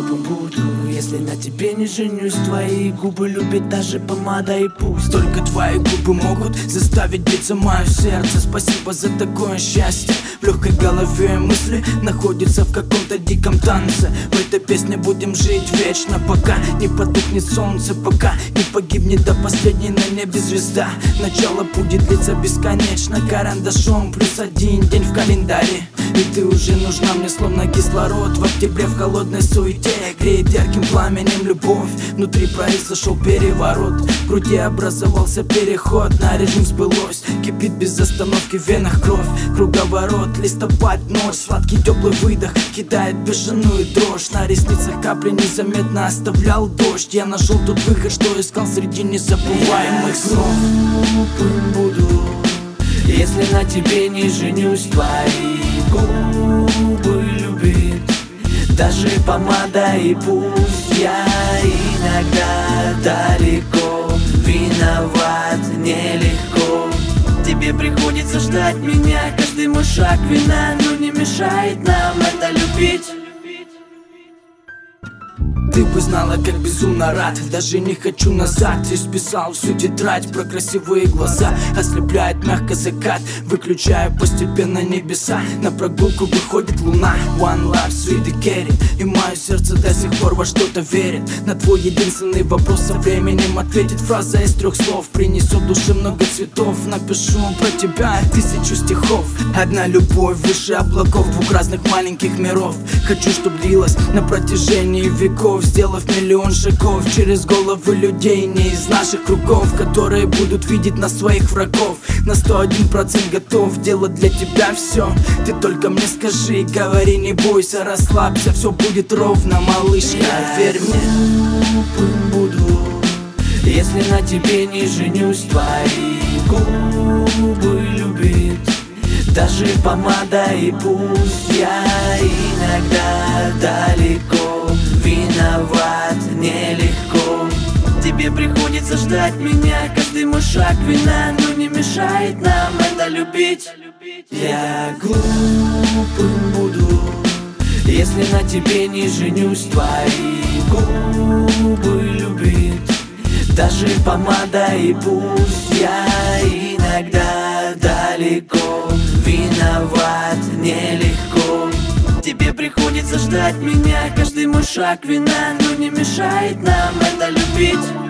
глупым буду, если на тебе не женюсь. Твои губы любит даже помада и пусть. Только твои губы могут заставить биться мое сердце. Спасибо за такое счастье. В легкой голове мысли находятся в каком-то диком танце. В этой песне будем жить вечно, пока не потухнет солнце, пока не погибнет до последней на небе звезда. Начало будет длиться бесконечно, карандашом +1 день в календаре. И ты уже нужна мне словно кислород. В октябре в холодной суете греет ярким пламенем любовь. Внутри произошел переворот, в груди образовался переход. На режим сбылось, кипит без остановки в венах кровь. Круговорот, листопад, ночь, сладкий теплый выдох кидает бешеную дрожь. На ресницах капли незаметно оставлял дождь. Я нашел тот выход, что искал среди незабываемых снов. Глупым буду, если на тебе не женюсь. Твои губы любит даже помада и пусть. Я иногда далеко, виноват нелегко. Тебе приходится ждать меня, каждый мой шаг вина, но не мешает нам это любить. Ты бы знала, как безумно рад, даже не хочу назад. Ты списал всю тетрадь про красивые глаза. Ослепляет мягко закат, выключая постепенно небеса. На прогулку выходит луна. One love, sweet carry. И мое сердце до сих пор во что-то верит. На твой единственный вопрос со временем ответит фраза из 3 слов. Принесет душе много цветов. Напишу про тебя 1000 стихов. Одна любовь выше облаков, 2 разных маленьких миров. Хочу, чтоб длилась на протяжении веков, сделав миллион шагов через головы людей не из наших кругов, которые будут видеть нас своих врагов. На 101% готов делать для тебя все. Ты только мне скажи, говори, не бойся, расслабься, все будет ровно, малышка, верь мне. Глупым буду, если на тебе не женюсь. Твои губы любит даже помада и пусть. Я иногда далеко, виноват нелегко. Тебе приходится ждать меня, каждый мой шаг вина, но не мешает нам это любить. Я глупым буду, если на тебе не женюсь. Твои губы любит даже помада и пусть. Я иногда далеко, виноват нелегко. Тебе приходится ждать меня, каждый мой шаг вина, но не мешает нам это любить.